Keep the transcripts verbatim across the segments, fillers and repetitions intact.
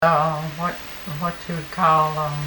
uh, what what you would call um,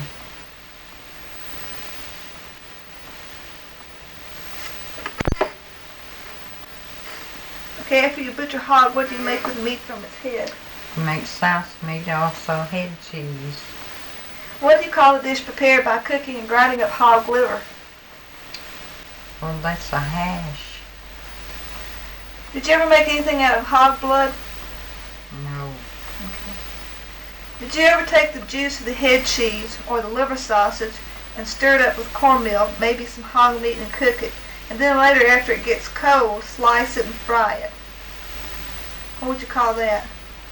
Okay, after you butcher hog, what do you make with meat from its head? make sauce meat, also head cheese. What do you call the dish prepared by cooking and grinding up hog liver? Well, that's a hash. Did you ever make anything out of hog blood? No. Okay. Did you ever take the juice of the head cheese or the liver sausage and stir it up with cornmeal, maybe some hog meat, and cook it? And then later, after it gets cold, slice it and fry it. What would you call that?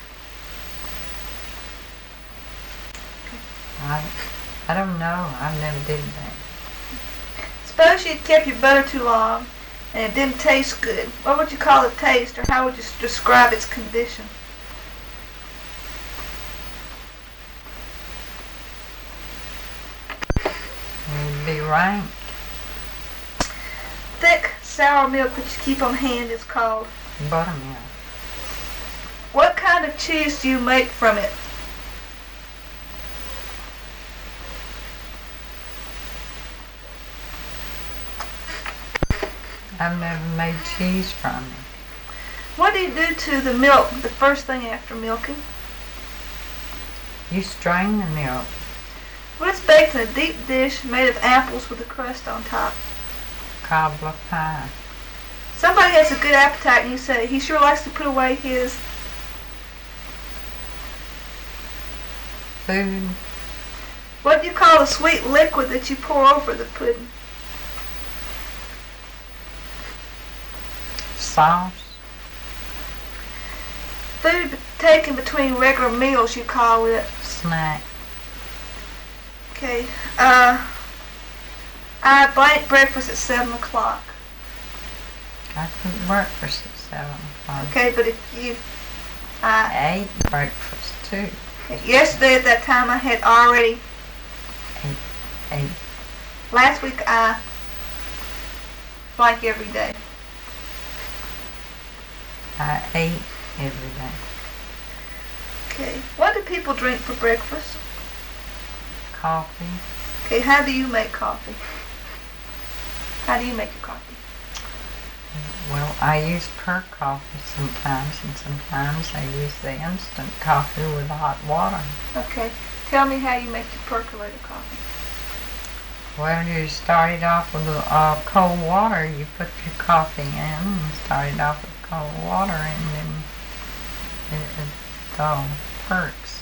I, I don't know. I never did that. Suppose you'd kept your butter too long and it didn't taste good. What would you call the taste, or how would you describe its condition? It would be rank. Thick, sour milk that you keep on hand is called. Buttermilk. What kind of cheese do you make from it? I've never made cheese from it. What do you do to the milk the first thing after milking? You strain the milk. Well, it's baked in a deep dish made of apples with a crust on top. Cobbler pie. Somebody has a good appetite and you say, he sure likes to put away his Food. What do you call the sweet liquid that you pour over the pudding? Sauce. Food taken between regular meals, you call it. Snack. Okay. Uh, I blank breakfast at seven o'clock. I cooked breakfast at seven o'clock. Okay, but if you, I I ate breakfast too. yesterday at that time I had already. Ate, ate. Last week I blank every day. I ate every day. Okay. What do people drink for breakfast? Coffee. Okay. How do you make coffee? How do you make your coffee? Well, I use per coffee sometimes, and sometimes I use the instant coffee with hot water. Okay. Tell me how you make your percolator coffee. Well, you start it off with uh, cold water. You put your coffee in and start it off with cold water, and then it, it all perks.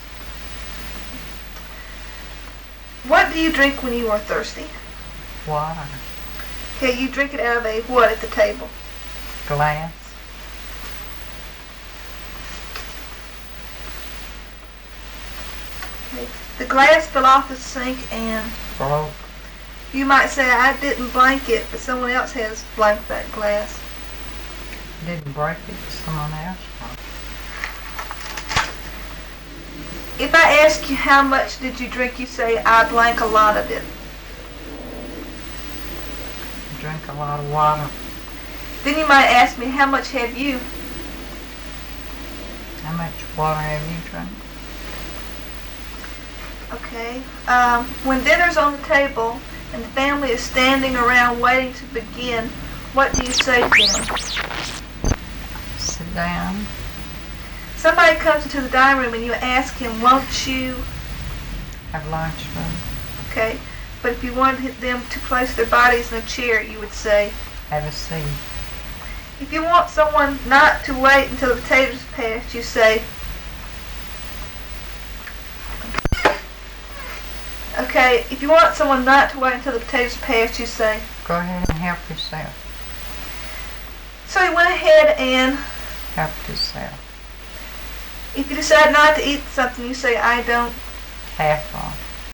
What do you drink when you are thirsty? Water. Okay, you drink it out of a what at the table? Glass. Okay. The glass fell off the sink and Broke. you might say, I didn't blank it, but someone else has blanked that glass. Didn't break it, someone else broke. If I ask you how much did you drink, you say, I blank a lot of it. Drink a lot of water. Then you might ask me, how much have you? How much water have you drank? Okay. Um, when dinner's on the table and the family is standing around waiting to begin, what do you say to them? Sit down. Somebody comes into the dining room and you ask him, won't you? Have lunch with them. Okay. But if you wanted them to place their bodies in a chair, you would say, Have a seat. if you want someone not to wait until the potatoes are passed, you say, okay, if you want someone not to wait until the potatoes are passed, you say, Go ahead and help yourself. so he went ahead and, Help yourself. if you decide not to eat something, you say, I don't. Half off.